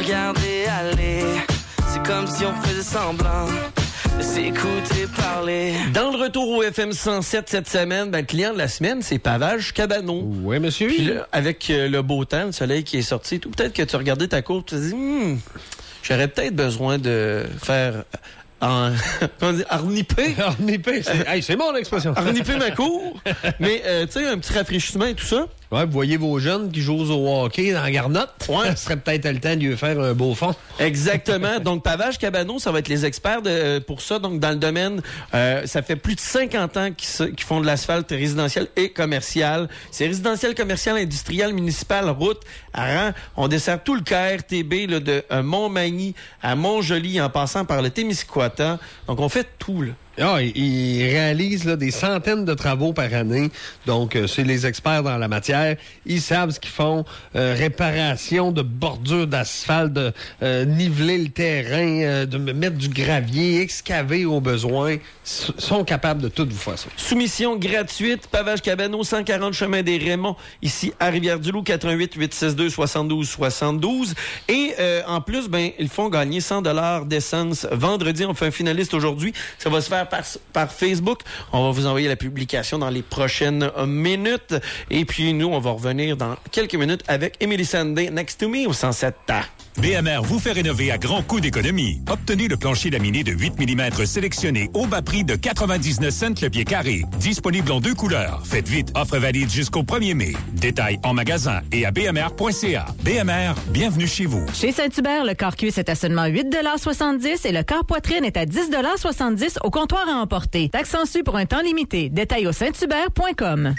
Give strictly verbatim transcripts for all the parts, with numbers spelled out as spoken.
regarder aller. C'est comme si on faisait semblant de s'écouter parler. Dans le retour au F M cent sept cette semaine, ben, le client de la semaine, c'est Pavage Cabano. Oui, monsieur. Puis là, avec euh, le beau temps, le soleil qui est sorti, tout, peut-être que tu regardais ta courbe, tu te dis, hmm, j'aurais peut-être besoin de faire... En, comment dire, arniper. Arniper, c'est, hey, c'est bon l'expression. Arniper ma cour. Mais, euh, tu sais, un petit rafraîchissement et tout ça. Ouais, vous voyez vos jeunes qui jouent au hockey dans la garnotte. Ouais. Ce serait peut-être le temps de lui faire un beau fond. Exactement. Donc, Pavage Cabano, ça va être les experts de, pour ça. Donc, dans le domaine, euh, ça fait plus de cinquante ans qu'ils, qu'ils font de l'asphalte résidentiel et commercial. C'est résidentiel, commercial, industriel, municipal, route, à rang. On dessert tout le Caire, T B, là, de euh, Montmagny à Montjoli, en passant par le Témiscouata. Donc, on fait tout, là. Ah, ils réalisent là, des centaines de travaux par année. Donc, euh, c'est les experts dans la matière. Ils savent ce qu'ils font. Euh, réparation de bordures d'asphalte, de euh, niveler le terrain, euh, de mettre du gravier, excaver au besoin. S- sont capables de tout vous faire ça. Soumission gratuite. Pavage Cabano, cent quarante chemin des Raymonds, ici à Rivière-du-Loup, quatre un huit, huit six deux, soixante-douze soixante-douze. Et euh, en plus, ben ils font gagner cent dollars d'essence. Vendredi, on fait un finaliste aujourd'hui. Ça va se faire Par, par Facebook. On va vous envoyer la publication dans les prochaines minutes. Et puis, nous, on va revenir dans quelques minutes avec Emily Sandé, Next to Me, au cent sept A. B M R vous fait rénover à grand coût d'économie. Obtenez le plancher laminé de huit millimètres sélectionné au bas prix de quatre-vingt-dix-neuf cents le pied carré. Disponible en deux couleurs. Faites vite, offre valide jusqu'au premier mai. Détails en magasin et à b m r point c a. B M R, bienvenue chez vous. Chez Saint-Hubert, le corps cuisse est à seulement huit soixante-dix et le corps poitrine est à dix soixante-dix au comptoir à emporter. Taxe sensu pour un temps limité. Détails au saint hubert point com.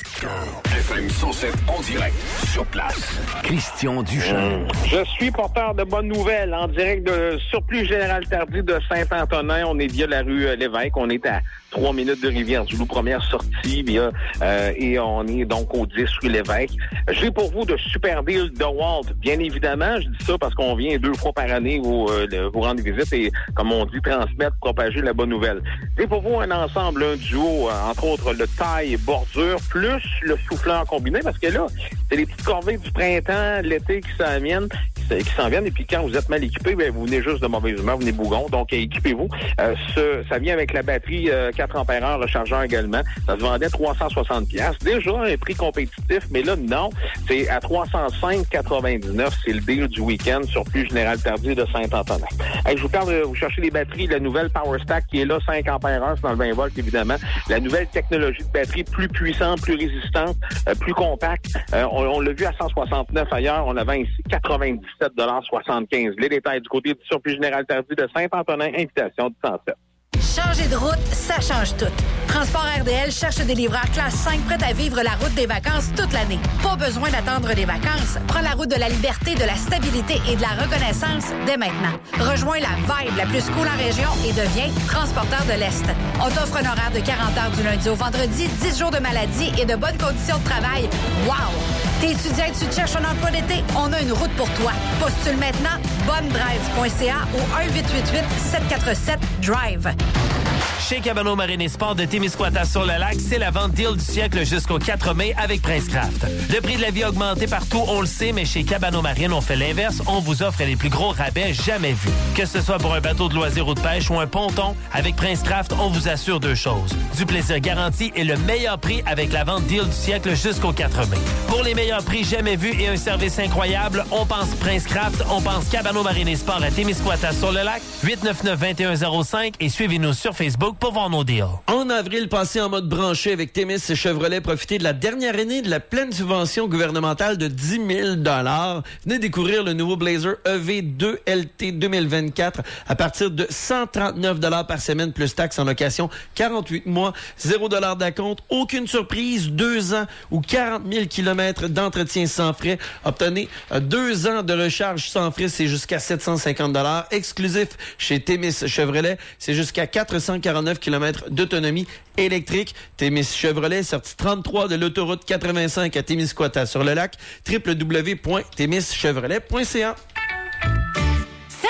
F M cent sept en direct, sur place. Christian Duchamp. Je suis porteur de bonnes nouvelles en direct de Surplus Général Tardy de Saint-Antonin. On est via la rue Lévesque. On est à trois minutes de Rivière-du-Loup, première sortie, via, euh, et on est donc au dix rue Lévesque. J'ai pour vous de super deals de Walt. Bien évidemment, je dis ça parce qu'on vient deux fois par année vous, euh, vous rendre visite et, comme on dit, transmettre, propager la bonne nouvelle. J'ai pour vous un ensemble, un duo, euh, entre autres le taille bordure, plus le souffleur combiné, parce que là, c'est les petites corvées du printemps, l'été qui s'en viennent, qui s'en viennent, et puis quand vous êtes mal équipé, ben, vous venez juste de mauvaise humeur, vous venez bougon, donc équipez-vous. Euh, ce, ça vient avec la batterie euh, quatre ampères heure, le chargeur également. Ça se vendait à trois cent soixante dollars. Déjà un prix compétitif, mais là, non. C'est à trois cent cinq quatre-vingt-dix-neuf. C'est le deal du week-end sur Plus Général Tardy de Saint-Antonin. Hey, je vous parle de vous chercher les batteries, la nouvelle Power Stack qui est là, cinq ampères heure, c'est dans le vingt volts, évidemment. La nouvelle technologie de batterie plus puissante, plus résistante, euh, plus compacte. Euh, on, on l'a vu à cent soixante-neuf ailleurs. On la vend ici quatre-vingt-dix-sept soixante-quinze. Les détails du côté du Surplus Général Tardy de Saint-Antonin, invitation du cent sept. Changer de route, ça change tout. Transport R D L cherche des livreurs classe cinq prêts à vivre la route des vacances toute l'année. Pas besoin d'attendre les vacances. Prends la route de la liberté, de la stabilité et de la reconnaissance dès maintenant. Rejoins la vibe la plus cool en région et deviens transporteur de l'Est. On t'offre un horaire de quarante heures du lundi au vendredi, dix jours de maladie et de bonnes conditions de travail. Wow! T'es étudiant et tu te cherches un emploi d'été? On a une route pour toi. Postule maintenant bonnedrive point c a ou un huit huit huit sept quatre sept drive. Chez Cabano Marine et Sport de Témiscouata-sur-le-Lac, c'est la vente deal du siècle jusqu'au quatre mai avec Princecraft. Le prix de la vie a augmenté partout, on le sait, mais chez Cabano Marine, on fait l'inverse. On vous offre les plus gros rabais jamais vus. Que ce soit pour un bateau de loisirs ou de pêche ou un ponton, avec Princecraft, on vous assure deux choses. Du plaisir garanti et le meilleur prix avec la vente deal du siècle jusqu'au quatre mai. Pour les meilleurs prix jamais vus et un service incroyable, on pense Princecraft, on pense Cabano Marine et Sport à Témiscouata-sur-le-Lac, huit neuf neuf, deux un zéro cinq et suivez-nous sur Facebook pour voir nos deals. En avril, passez en mode branché avec Témis et Chevrolet. Profitez de la dernière année de la pleine subvention gouvernementale de dix mille dollars. Venez découvrir le nouveau Blazer E V deux L T deux mille vingt-quatre à partir de cent trente-neuf dollars par semaine plus taxes en location, quarante-huit mois, zéro dollars d'acompte, aucune surprise, deux ans ou quarante mille kilomètres d'entretien sans frais. Obtenez deux ans de recharge sans frais, c'est jusqu'à sept cent cinquante dollars. Exclusif chez Témis Chevrolet, c'est jusqu'à quatre cent quarante-neuf kilomètres d'autonomie électrique. Témis Chevrolet, sortie trente-trois de l'autoroute quatre-vingt-cinq à Témiscouata sur le lac, w w w point témis chevrolet point c a.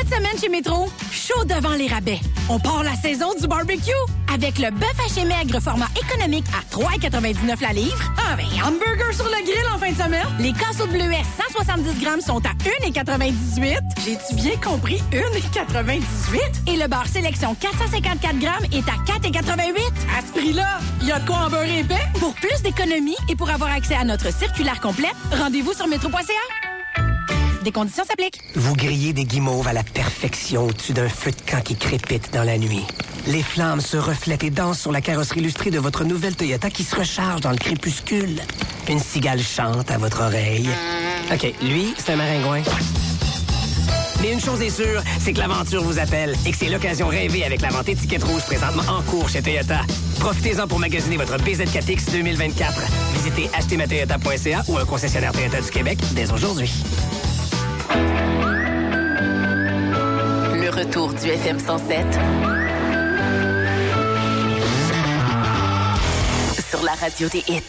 Cette semaine chez Métro, chaud devant les rabais. On part la saison du barbecue avec le bœuf haché maigre format économique à trois virgule quatre-vingt-dix-neuf la livre. Ah ben, hamburger sur le grill en fin de semaine. Les casseaux de bleuets cent soixante-dix grammes sont à un virgule quatre-vingt-dix-huit. J'ai-tu bien compris? un virgule quatre-vingt-dix-huit? Et le beurre sélection quatre cent cinquante-quatre grammes est à quatre virgule quatre-vingt-huit. À ce prix-là, il y a de quoi en beurre épais. Pour plus d'économies et pour avoir accès à notre circulaire complète, rendez-vous sur métro point c a. Des conditions s'appliquent. Vous grillez des guimauves à la perfection au-dessus d'un feu de camp qui crépite dans la nuit. Les flammes se reflètent et dansent sur la carrosserie illustrée de votre nouvelle Toyota qui se recharge dans le crépuscule. Une cigale chante à votre oreille. OK, lui, c'est un maringouin. Mais une chose est sûre, c'est que l'aventure vous appelle et que c'est l'occasion rêvée avec la vente étiquette rouge présentement en cours chez Toyota. Profitez-en pour magasiner votre B Z quatre X deux mille vingt-quatre. Visitez acheter ma toyota point c a ou un concessionnaire Toyota du Québec dès aujourd'hui. Le retour du F M cent sept sur la radio des hits.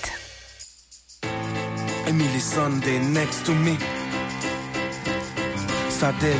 Emily Sunday next to me. Sadek.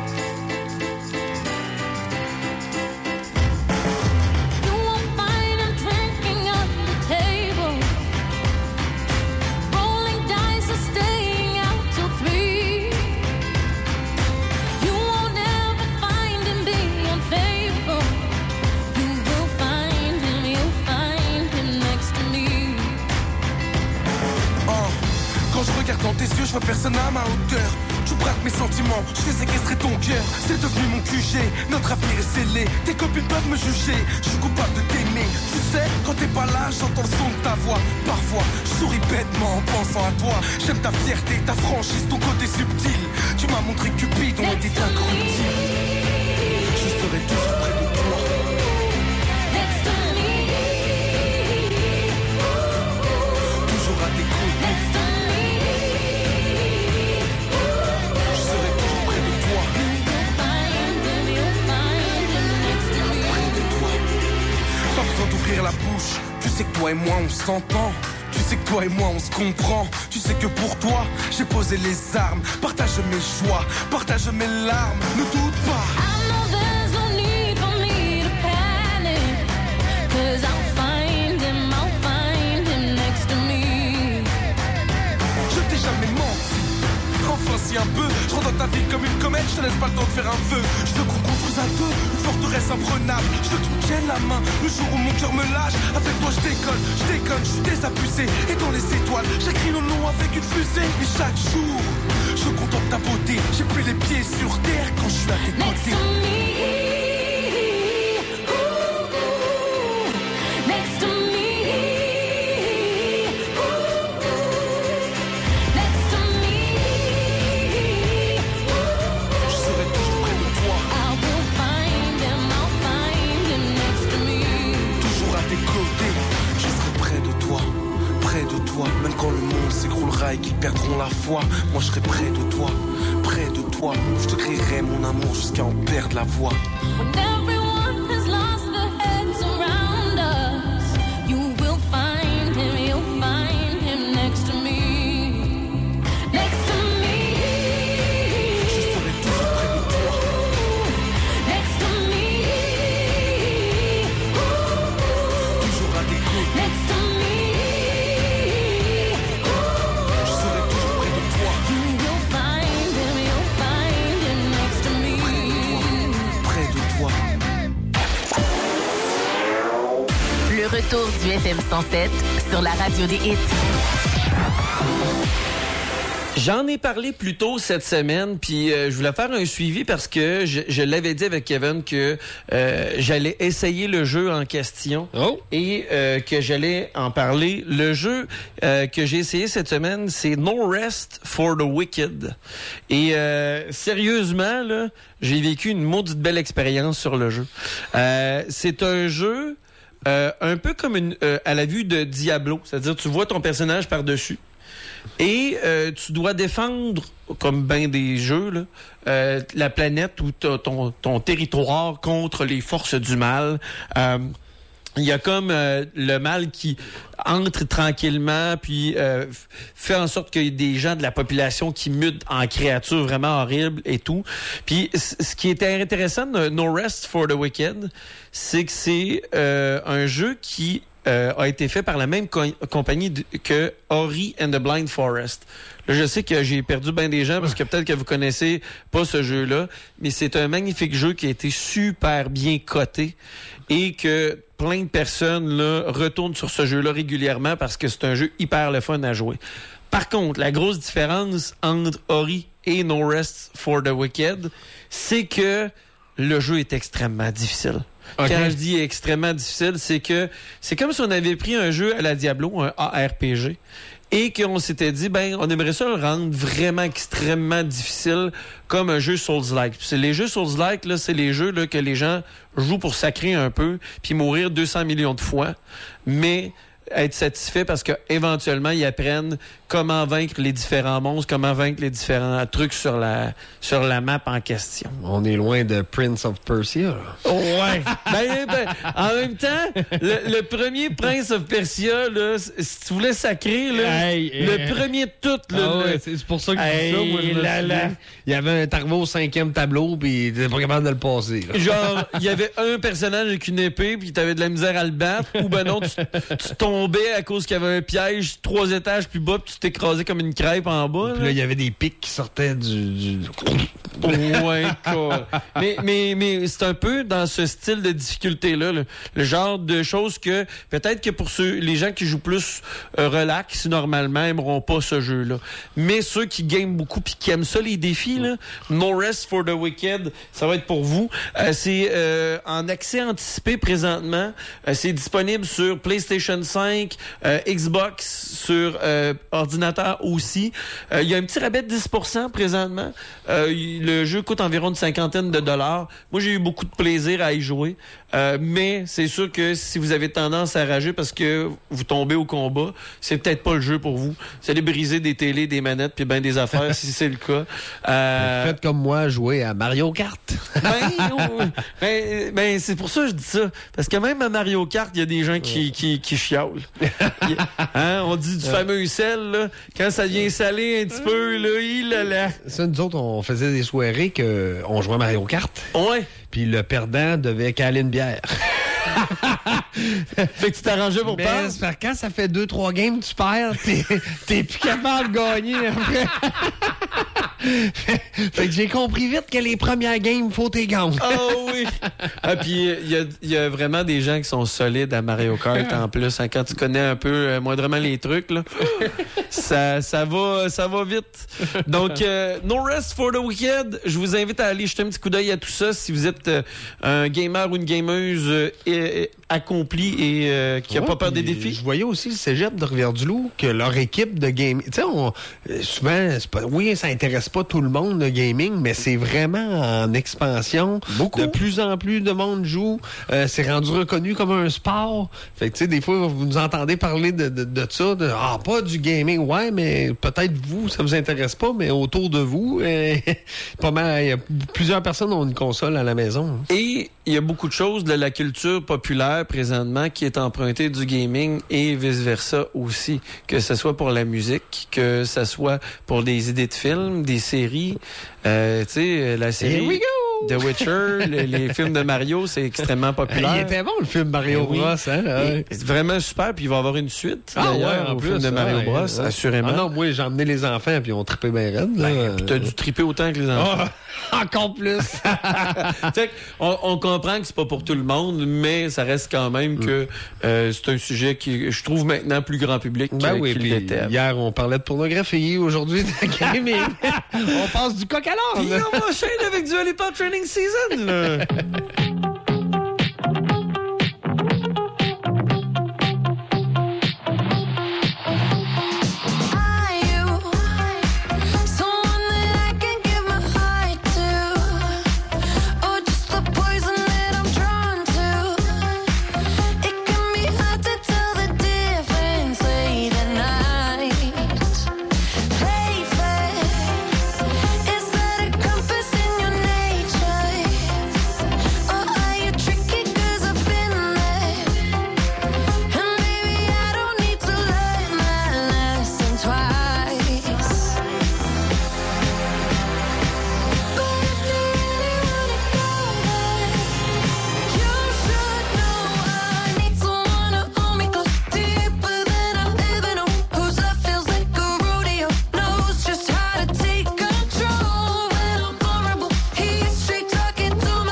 Dans tes yeux, je vois personne à ma hauteur. Tu braques mes sentiments, je fais séquestrer ton cœur. C'est devenu mon Q G, notre avenir est scellé. Tes copines peuvent me juger, je suis coupable de t'aimer. Tu sais, quand t'es pas là, j'entends le son de ta voix. Parfois, je souris bêtement en pensant à toi. J'aime ta fierté, ta franchise, ton côté subtil. Tu m'as montré que Cupidon était incorruptible. Je serai toujours près de toi. Toujours à tes côtés. D'ouvrir la bouche, tu sais que toi et moi on s'entend. Tu sais que toi et moi on se comprend. Tu sais que pour toi j'ai posé les armes. Partage mes joies, partage mes larmes. Ne doute pas. I know there's no need for me to panic. Cause I'll find him, I'll find him next to me. Je t'ai jamais menti. Enfin si un peu, je rentre dans ta vie comme une comète. Je te laisse pas le temps de faire un vœu. Je veux qu'on construise à deux une forteresse imprenable. Je veux que tu me tiennes la main le jour où mon cœur me lâche. Avec toi je décolle, je déconne, je suis désabusé. Et dans les étoiles, j'écris nos noms avec une fusée. Et chaque jour, je contemple ta beauté. J'ai plus les pieds sur terre quand je suis à tes côtés. Next to me. Même quand le monde s'écroulera et qu'ils perdront la foi, moi je serai près de toi, près de toi. Je te crierai mon amour jusqu'à en perdre la voix. Retour du F M cent sept sur la radio des hits. J'en ai parlé plus tôt cette semaine, puis euh, je voulais faire un suivi parce que je, je l'avais dit avec Kevin que euh, j'allais essayer le jeu en question oh. et euh, que j'allais en parler. Le jeu euh, que j'ai essayé cette semaine, c'est No Rest for the Wicked. Et euh, sérieusement, là, j'ai vécu une maudite belle expérience sur le jeu. Euh, c'est un jeu euh, un peu comme une euh, à la vue de Diablo, c'est-à-dire tu vois ton personnage par-dessus. Et euh, tu dois défendre, comme ben des jeux, là, euh, la planète ou ton, ton territoire contre les forces du mal. Euh, il y a comme euh, le mal qui entre tranquillement, puis euh, fait en sorte qu'il y ait des gens de la population qui mutent en créatures vraiment horribles et tout. Puis c- ce qui était intéressant de No Rest for the Wicked, c'est que c'est euh, un jeu qui euh, a été fait par la même co- compagnie de, que Ori and the Blind Forest. Là, je sais que j'ai perdu bien des gens parce que peut-être que vous connaissez pas ce jeu-là, mais c'est un magnifique jeu qui a été super bien coté et que plein de personnes là, retournent sur ce jeu-là régulièrement parce que c'est un jeu hyper le fun à jouer. Par contre, la grosse différence entre Ori et No Rest for the Wicked, c'est que le jeu est extrêmement difficile. Okay. Quand je dis extrêmement difficile, c'est que c'est comme si on avait pris un jeu à la Diablo, un A R P G, et qu'on s'était dit, ben, on aimerait ça le rendre vraiment extrêmement difficile comme un jeu Souls-like. Puis c'est les jeux Souls-like, là, c'est les jeux là, que les gens jouent pour sacrer un peu, puis mourir deux cents millions de fois, mais être satisfait parce que éventuellement ils apprennent comment vaincre les différents monstres, comment vaincre les différents trucs sur la sur la map en question. On est loin de Prince of Persia. Là. Oh, ouais. ben, ben, en même temps, le, le premier Prince of Persia, là, si tu voulais sacrer, là, hey, le hey. premier de tout, là, ah ouais, le... c'est pour ça que hey, je dis ça. Moi, je me là, là. Il y avait un tarot au cinquième tableau, puis t'étais pas capable de le passer. Là. Genre, il y avait un personnage avec une épée, puis t'avais de la misère à le battre, ou ben non, tu, tu tombais à cause qu'il y avait un piège trois étages plus bas, puis tu t'écrasais comme une crêpe en bas. Puis là, il y avait des pics qui sortaient du... du... ouais, cool. mais, mais, mais c'est un peu dans ce style de difficulté-là, le, le genre de choses que peut-être que pour ceux, les gens qui jouent plus euh, relax, normalement, aimeront pas ce jeu-là. Mais ceux qui gagnent beaucoup puis qui aiment ça, les défis, là, No Rest for the Wicked, ça va être pour vous. Euh, c'est euh, en accès anticipé présentement. Euh, c'est disponible sur PlayStation cinq, euh, Xbox, sur euh, ordinateur aussi. Il euh, y a un petit rabais de dix pour cent présentement. Euh, le jeu coûte environ une cinquantaine de dollars. Moi, j'ai eu beaucoup de plaisir à y jouer. Euh, mais c'est sûr que si vous avez tendance à rager parce que vous tombez au combat, c'est peut-être pas le jeu pour vous. Vous allez briser des télés, des manettes puis ben des affaires si c'est le cas. Euh... Faites comme moi, jouer à Mario Kart. ben, ben, ben, c'est pour ça que je dis ça. Parce que même à Mario Kart, il y a des gens qui, qui, qui chiolent. Hein, on dit du fameux sel, là. Quand ça vient saler un petit peu, là, il là, là. Ça, nous autres, on faisait des soirées qu'on jouait à Mario Kart. Ouais. Puis le perdant devait caler une bière. Fait que tu t'arrangeais pour perdre. Mais quand ça fait deux, trois games, tu perds, t'es, t'es plus capable de gagner après. Fait que j'ai compris vite que les premières games, faut t'es gagnes. Oh oui! Ah, puis il y a, y a vraiment des gens qui sont solides à Mario Kart en plus. Hein, quand tu connais un peu euh, moindrement les trucs, là, ça, ça, va, ça va vite. Donc, euh, No Rest for the Wicked, je vous invite à aller jeter un petit coup d'œil à tout ça si vous êtes euh, un gamer ou une gameuse euh, et, accompli et euh, qui a ouais, pas peur des défis. Je voyais aussi le cégep de Rivière-du-Loup que leur équipe de gaming, tu sais, on souvent, c'est pas, oui, ça intéresse pas tout le monde le gaming, mais c'est vraiment en expansion. Beaucoup. De plus en plus de monde joue. Euh, c'est rendu reconnu comme un sport. Fait que tu sais, des fois vous nous entendez parler de, de, de ça, de ah pas du gaming, ouais, mais peut-être vous ça vous intéresse pas, mais autour de vous, euh, pas mal, y a plusieurs personnes ont une console à la maison. Et il y a beaucoup de choses de la culture populaire présentement qui est empruntée du gaming et vice-versa aussi. Que ce soit pour la musique, que ce soit pour des idées de films, des séries. Euh, tu sais, la série The Witcher, les, les films de Mario, c'est extrêmement populaire. Il était bon le film Mario oui. Bros. Hein, ouais. C'est vraiment super, puis il va y avoir une suite ah, d'ailleurs ouais, en au plus, film de Mario ouais, Bros, ouais. assurément. Ah non, moi j'ai emmené les enfants puis on trippé bien raide. Ben, puis t'as dû tripper autant que les enfants. Oh, encore plus. on, on comprend que c'est pas pour tout le monde, mais ça reste quand même mm. que euh, c'est un sujet qui, je trouve, maintenant plus grand public ben que, oui, qu'il l'était. Hier, on parlait de pornographie, aujourd'hui de gaming. On passe du coq à l'âne. Puis on enchaîne avec du Lollipop Training Season, là.